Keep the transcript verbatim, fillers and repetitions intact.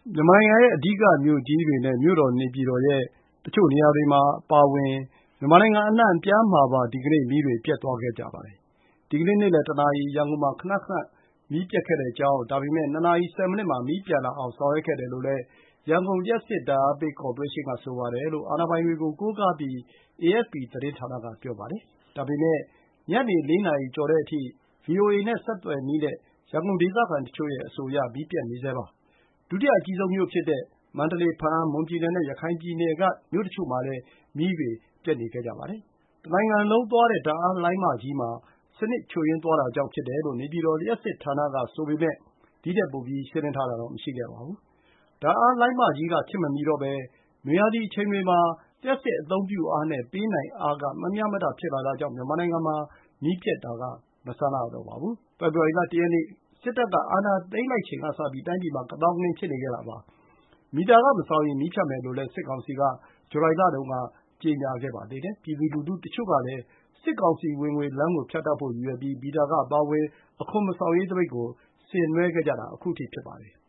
မြန်မာနိုင်ငံရဲ့အဓိကမြို့ကြီးတွေနဲ့မြို့တော်နေပြည်တော်ရဲ့တချို့နေရာတွေမှာအပါအဝင်မြန်မာနိုင်ငံအနှံ့အပြားမှာပါဒီကနေ့မီးတွေပျက်သွားခဲ့ကြပါတယ်။ဒီကနေ့နေ့လယ်တနာရီရန်ကုန်မှာခဏခဏမီးပျက်ခဲ့တဲ့အကြောင်းဒါပေမဲ့နှစ်နာရီဆယ်မိနစ်မှာမီးပြန်လာအောင်ဆောင်ရွက်ခဲ့တယ်လို့လည်းရန်ကုန်လျှပ်စစ်ဓာတ်အားပေးကော်ပိုရေးရှင်းကဆိုပါတယ်လို့အာဏာပိုင်တွေကိုကိုးကားပြီး အေအက်ဖ်ပီ သတင်းဌာနကပြောပါတယ်။ဒါပေမဲ့ညနေလေးနာရီကျော်တဲ့အထိ ဗွီအိုအေနဲ့ဆက်သွယ်နည်းနဲ့ရန်ကုန်ဒေသခံတချို့ရဲ့အဆိုအရမီးပျက်နေဆဲပါ။ဒုတိယအကြီးဆုံးမြို့ဖြစ်တဲ့မန္တလေး၊ဘားအံ့၊မွန်ပြည်နယ်နဲ့ရခိုင်ပြည်နယ်ကမြို့တချို့မှာလည်းမီးတွေပျက်နေခဲ့ကြပါတယ်။တနိုင်ငံလုံးသွားတဲ့ဓာတ်အားလိုင်းမကြီးမှာစနစ်ချို့ယွင်းသွားတာကြောင့်ဖြစ်တယ်လို့နေပြည်တော်လျှပ်စစ်ဌာနကဆိုပေမဲ့ဒီထက်ပိုပြီးရှင်းလင်းထားတာတော့မရှိခဲ့ပါဘူး။ဓာတ်အားလိုင်းမကြီးကခေတ်မမီတော့ဘဲနွေရာသီအချိန်တွေမှာလျှပ်စစ်အသုံးပြုအားနဲ့ပေးနိုင်အားကမမျှမတဖြစ်လာတာကြောင့်မြန်မာနိုင်ငံမှာမီးပျက်တာကမဆန်းလောက်တော့ပါဘူး။ဖေဖော်ဝါရီလတရက်နေ့စစ်တပ်ကအာဏာသိမ်းလိုက်ချိန်ကစပြီးတိုင်းပြည်မှာကသောင်းကနင်းဖြစ်နေခဲ့တာပါ။မီတာခမဆောင်ရင်မီးဖြတ်မယ်လို့လည်းစစ်ကောင်စီကဇူလိုင်လတုန်းကကြေညာခဲ့ပါသေးတယ်။ပြည်သူလူထုတချို့ကလည်းစစ်ကောင်စီဝင်ငွေလမ်းကိုဖြတ်တောက်ဖို့ရည်ရွယ်ပြီးမီတာခအပါအဝင်အခွန်မဆောင်ရေးသပိတ်ကိုဆင်နွှဲခဲ့ကြတာခုထိဖြစ်ပါတယ်